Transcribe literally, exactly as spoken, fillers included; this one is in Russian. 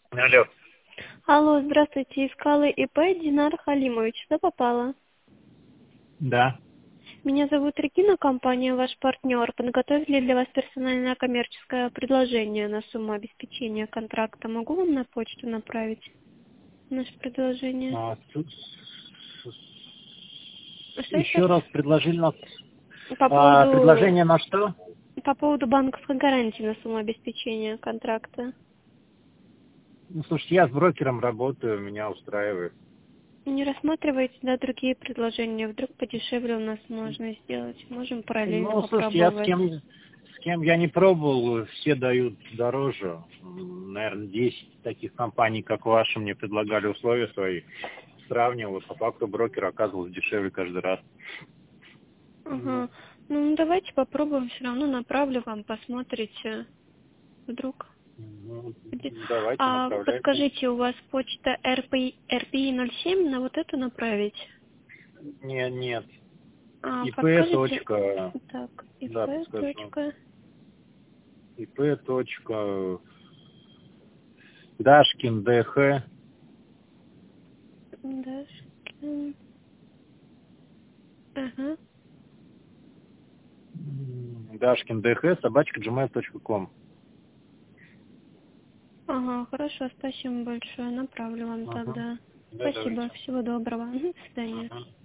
Алло. Алло, здравствуйте. Искала ИП Динар Халимович. Что попало? Да. Меня зовут Регина, компания «Ваш партнер». Подготовили для вас персональное коммерческое предложение на сумму обеспечения контракта. Могу вам на почту направить наше предложение? А, с- с- с- Что еще еще? раз предложили нас. По А, поводу, предложение на что? по поводу банковской гарантии на сумму обеспечения контракта. Ну, слушайте, я с брокером работаю, меня устраивает. Не рассматриваете, да, другие предложения? Вдруг подешевле у нас можно сделать. Можем параллельно Ну, слушайте, я с попробовать. кем, с кем я не пробовал, все дают дороже. Наверное, десять таких компаний, как ваши, мне предлагали условия свои. Сравнивал, и по факту брокер оказывался дешевле каждый раз. Ну, Ага. Ну, давайте попробуем, все равно направлю вам, посмотрите. Вдруг. ну, Где- давайте, А направляйте. подскажите, у вас почта эр пи эр пи и ноль семь, на вот эту направить? Нет, нет. А ИП. подскажите, точка, так, ип. Да, подскажу. точка, ИП. точка, Дашкин ДХ. Дашкин. Ага. Дашкин ДХ, собачка джимейл точка ком. Ага, хорошо, спасибо большое, направлю вам Ага. тогда. Да, Спасибо, давайте. всего доброго. Мгм, до свидания. Ага.